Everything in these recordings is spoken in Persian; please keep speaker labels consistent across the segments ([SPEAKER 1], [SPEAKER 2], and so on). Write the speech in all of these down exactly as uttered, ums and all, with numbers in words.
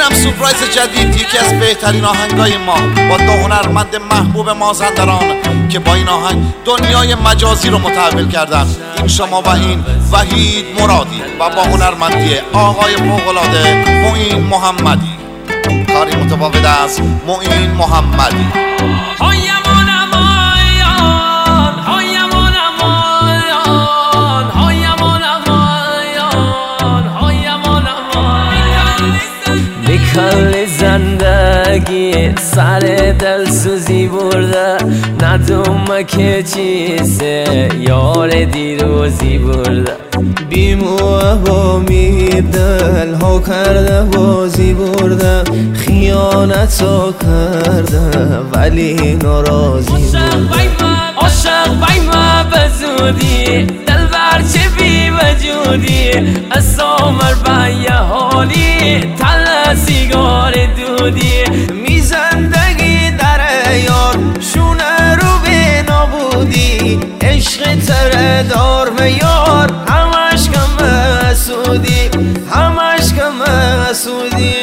[SPEAKER 1] اینم سورپرایز جدید، یکی از بهترین آهنگای ما با دو هنرمند محبوب مازندران که با این آهنگ دنیای مجازی رو متحول کردن. این شما و این وحید مرادی و با هنرمندی آقای فوق‌العاده معین محمدی، کاری متفاوت از معین محمدی.
[SPEAKER 2] کل زندگی سر دل سوزی برده، ندوم که چیزه یار دیروزی برده.
[SPEAKER 3] بیموه و میر دل ها کرده بازی برده، خیانت کرده ولی ناراضی برده.
[SPEAKER 2] عاشق بای ما بزودی دل برچه بی وجودی، از عمر بای حالی تل سیگار دودی.
[SPEAKER 3] می زندگی در یار شونه رو به نابودی، عشق تر دار و یار همش کم حسودی، همش کم حسودی.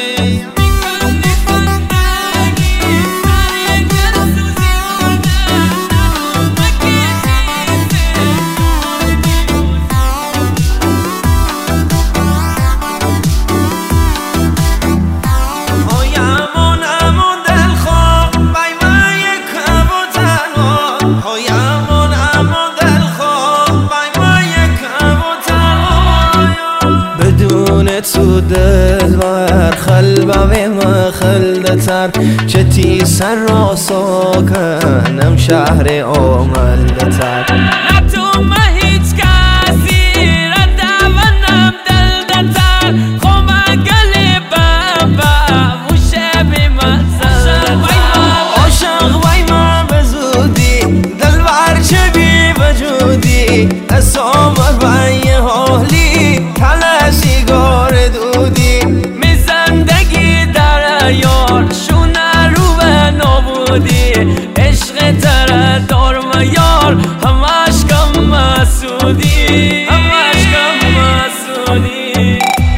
[SPEAKER 3] تو دلبر خلبه ما خلدتر، چه تی سر را ساکنم شهر آملدتر.
[SPEAKER 2] نتو ما هیچ کسی را دوانم دلدتر، خوما گلی بابا موشه بی مزل.
[SPEAKER 3] عاشق بای ما بزودی دلبر چه بی وجودی، از عمر بای حالی تل سیگار دودی.
[SPEAKER 2] می زندگی در یار شونه رو به نابودی، عشق تر دار و یار همش کم مسودی، همش کم مسودی.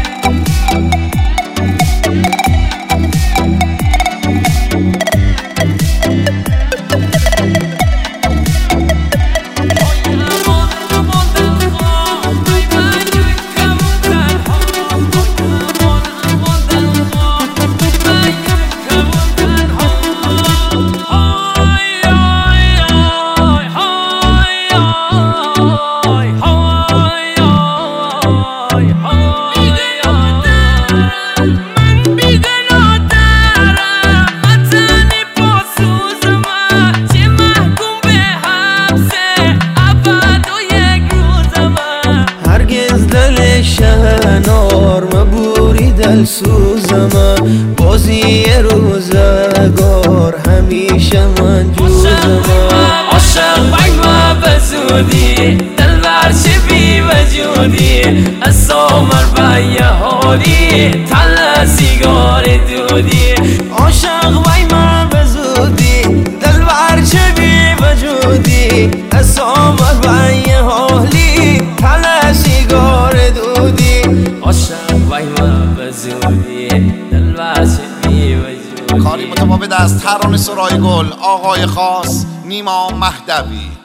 [SPEAKER 3] شهنار مبوری دل سوزم، بازی روزگار همیشه من جوزم.
[SPEAKER 2] عاشق بای ما بزودی دل برچه بی وجودی، از عمر بای حالی تل سیگار دودی.
[SPEAKER 3] عاشق بای ما بزودی دل برچه بی وجودی، از عمر بای حالی تل سیگار دودی.
[SPEAKER 2] عاشق بای ما بزودی دل برچه بی وجودی.
[SPEAKER 1] کاری متفاوت از ترانه سرای گل آقای خاص نیما مهدوی.